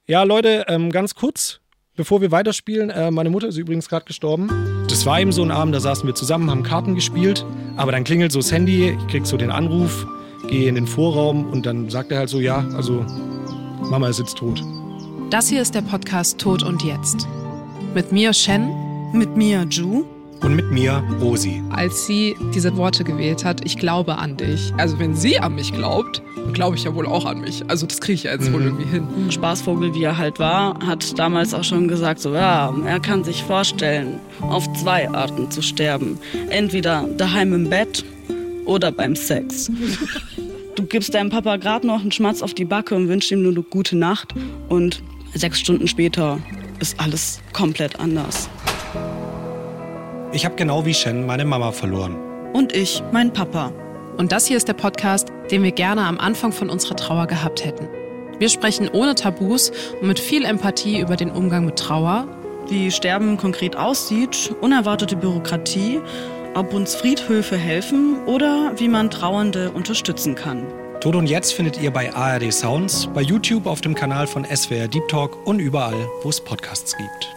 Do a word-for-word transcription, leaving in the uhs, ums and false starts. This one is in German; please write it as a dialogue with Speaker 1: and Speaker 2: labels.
Speaker 1: Ja, Leute, ähm, ganz kurz, bevor wir weiterspielen. Äh, meine Mutter ist übrigens gerade gestorben. Das war eben so ein Abend, da saßen wir zusammen, haben Karten gespielt. Aber dann klingelt so das Handy, ich krieg so den Anruf, gehe in den Vorraum und dann sagt er halt so, ja, also Mama ist jetzt tot.
Speaker 2: Das hier ist der Podcast Tod und Jetzt. Mit mir Shen.
Speaker 3: Mit mir Ju.
Speaker 1: Und mit mir Rosi.
Speaker 2: Als sie diese Worte gewählt hat, ich glaube an dich. Also wenn sie an mich glaubt, glaube ich ja wohl auch an mich. Also das kriege ich ja jetzt mhm. wohl irgendwie hin.
Speaker 3: Spaßvogel, wie er halt war, hat damals auch schon gesagt, so ja, er kann sich vorstellen, auf zwei Arten zu sterben. Entweder daheim im Bett oder beim Sex. Du gibst deinem Papa gerade noch einen Schmatz auf die Backe und wünschst ihm nur eine gute Nacht. Und sechs Stunden später ist alles komplett anders.
Speaker 1: Ich habe genau wie Shen meine Mama verloren.
Speaker 3: Und ich, mein Papa.
Speaker 2: Und das hier ist der Podcast, den wir gerne am Anfang von unserer Trauer gehabt hätten. Wir sprechen ohne Tabus und mit viel Empathie über den Umgang mit Trauer.
Speaker 3: Wie Sterben konkret aussieht, unerwartete Bürokratie, ob uns Friedhöfe helfen oder wie man Trauernde unterstützen kann.
Speaker 1: Tod und Jetzt findet ihr bei A R D Sounds, bei YouTube auf dem Kanal von S W R Deep Talk und überall, wo es Podcasts gibt.